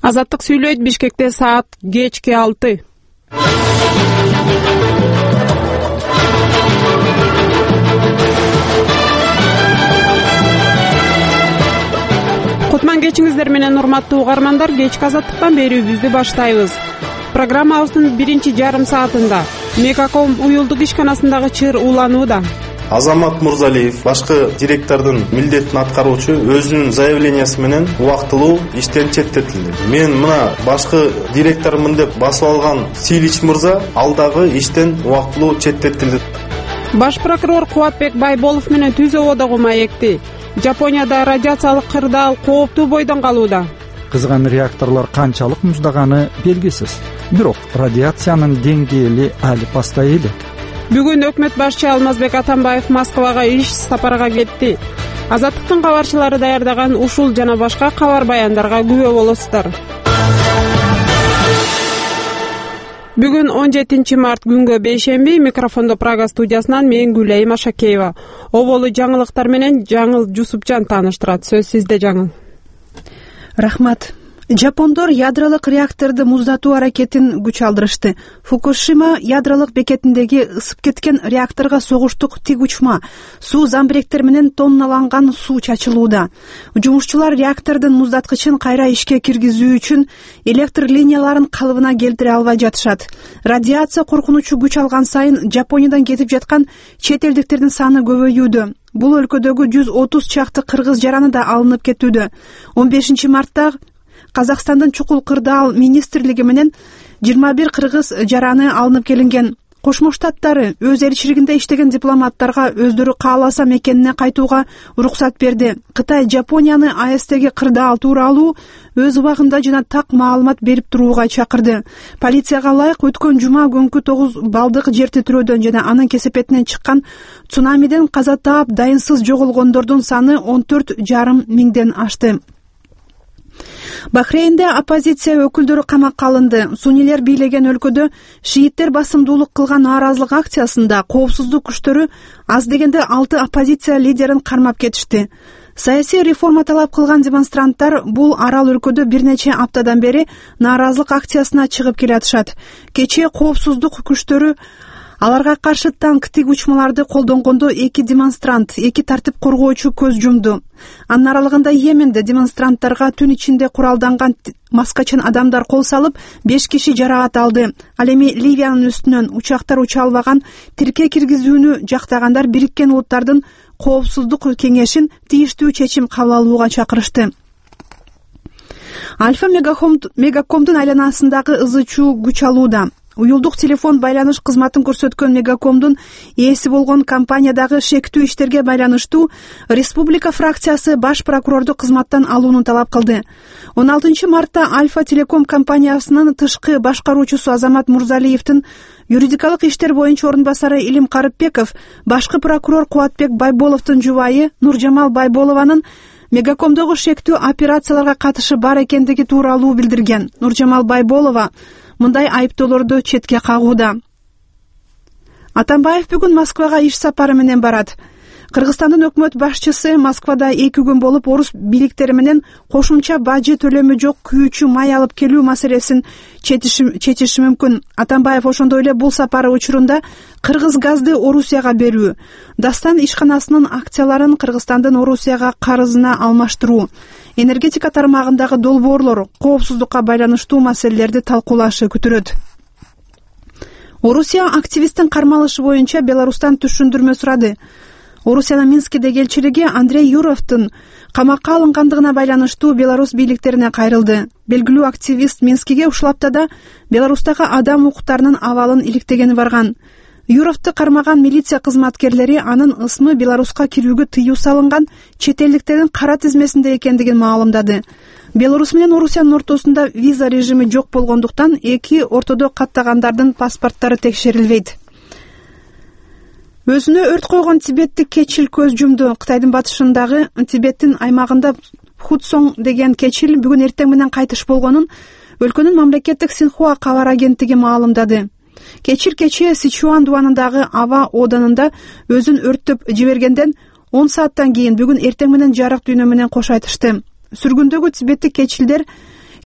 Азаттык сүйлөйт. Бишкекте саат кечки 6. Кутман кечиңиздер менен урматтуу угармандар, кечки азаттыктан берүүбүздү баштайбыз. Программабыздын биринчи жарым саатында Мегаком уюлдук ишканасындагы чыр уланууда. Азамат Мурзалиев башкы директордун милдетин аткаруучу өзүнүн заявлениясы менен убактылуу иштен четтетилди. Мен мына башкы директормун деп басып алган Силич мырза ал дагы иштен убактылуу четтетилди. Баш прокурор Кубатбек Байболов менен түз ободогу маекти. Жапонияда радиациялык кырдаал кооптуу бойдон калууда. Кызган реакторлор канчалык муздаганы белгисиз. Бирок радиациянын деңгээли али пастай эле. Бүгүн өкмөт башчы Алмазбек Атамбаев Москвага иш сапарга кетти. Азаттыктын кабарчылары даярдаган ушул жана башка кабар баяндарга күбө болосуздар. Бүгүн 17 март күнгө бейшемби. Микрофондо Прага студиясынан мен Гүлайым Ашакеева. Оболу жаңылыктар менен Жаңыл Жусупжан тааныштырат. Сөз сизде, Жаңыл. Рахмат. Жапондор ядролук реакторду муздатуу аракетин күч алдырышты. Фукушима ядролук бекетиндеги ысып кеткен реакторго согуштук тик учма, суу замбиректер менен тонналанган суу чачылууда. Жумушчулар реактордун муздаткычын кайра ишке киргизүү үчүн электр линияларын калыбына келтире албай жатышат. Радиация коркунучу күч алган сайын Жапониядан кетип жаткан чет элдиктердин саны көбөйүүдө. Бул өлкөдөгү 130 чакты кыргыз жараны да алынып кетүүдө. 15 мартта Казакстандын чукул кырдаал министрлиги менен 21 кыргыз жараны алынып келинген. Кошмо Штаттары өз элчилигинде иштеген дипломаттарга өздөрү кааласа мекенине кайтууга уруксат берди. Кытай Жапонияны АЭСтеги кырдаал тууралуу өз убагында жана так маалымат берип турууга чакырды. Полицияга ылайык өткөн жума күнкү 9 балдык жер титирөөдөн жана анын кесепетинен чыккан цунамиден каза таап дайынсыз жоголгондордун саны 14,5 миңден ашты. Бахрейнде оппозиция өкүлдөрү камакка алынды. Сунилер бийлеген өлкөдө шииттер басымдуулук кылган нааразылык акциясында коопсуздук күчтөрү аз дегенде 6 оппозиция лидерин кармап кетишти. Саясий реформа талап кылган демонстранттар бул арал өлкөдө бир нече аптадан бери нааразылык акциясына чыгып келатышат. Кечээ коопсуздук күчтөрү аларга каршы танк тиг учмаларды колдонгондо 2 демонстрант, 2 тартип коргоочу көз жумду. Анын аралыгында Йеменде демонстранттарга түн ичинде куралданган маскачын адамдар кол салып, 5 киши жаракат алды. Ал эми Ливиянын үстүнөн учактар уча албаган тирке киргизүүнү жактагандар Бириккен Улуттардын коопсуздук кеңешин тийиштүү чечим кабыл алууга чакырышты. Альфа Мегакомдун айланасындагы ызы-чуу күч алууда. Уюлдук телефон байланыш кызматын көрсөткөн Мегакомдун ээси болгон компаниядагы шектүү иштерге байланыштуу республика фракциясы баш прокурорду кызматтан алууну талап кылды. 16 мартта Альфа Телеком компаниясынын тышкы башкаруучусу Азамат Мурзалиевдин юридикалык иштер боюнча орун басары Илим Карыпбеков башкы прокурор Кубатбек Байболовдун жубайы Нуржамал Байболованын Мегакомдогу шектүү операцияларга катышы бар экендиги тууралуу билдирген. Нуржамал Байболова мындай айыптоолорду четке кагууда. Атамбаев бүгүн Москвага иш сапары менен барат. Кыргызстандын өкмөт башчысы Москвада 2 күн болуп орус бийликтери менен кошумча бажы төлөмү жок күйүүчү май алып келүү маселесин чечиши мүмкүн. Атамбаев ошондой эле бул сапары учурунда кыргыз газды Орусияга берүү, Дастан ишканасынын акцияларын Кыргызстандын Орусияга карызына алмаштыруу, энергетика тармагындагы долбоорлор, коопсуздукка байланыштуу маселелерди талкуулашы күтүлөт. Орусия активисттин кармалышы боюнча Беларустан түшүндүрмө сурады. Орусиянын Минскидеги элчилиги Андрей Юровдун камакка алынгандыгына байланыштуу Беларус бийликтерине кайрылды. Белгилүү активист Минскиге ушул аптада Беларустагы адам укуктарынын абалын иликтегени барган. Юровду кармаган милиция кызматкерлери анын ысмы Беларуска кирүүгө тыюу салынган чет элдиктердин кара тизмесинде экендигин маалымдады. Беларус менен Орусиянын ортосунда виза режими жок болгондуктан эки ортодо каттагандардын паспорттары текшерилбейт. Өзүнө өрт койгон тибеттик кечил көз жумду. Кытайдын батышындагы Тибеттин аймагында Худсон деген кечил бүгүн эртең менен кайтыш болгонун өлкөнүн мамлекеттик Синхуа кабар агенттиги маалымдады. Кечил кечээ Сичуан дубанындагы аба оданында өзүн өрттөп жибергенден 10 сааттан кийин бүгүн эртең менен жарык дүйнө менен кош айтышты. Сүргүндөгү тибеттик кечилдер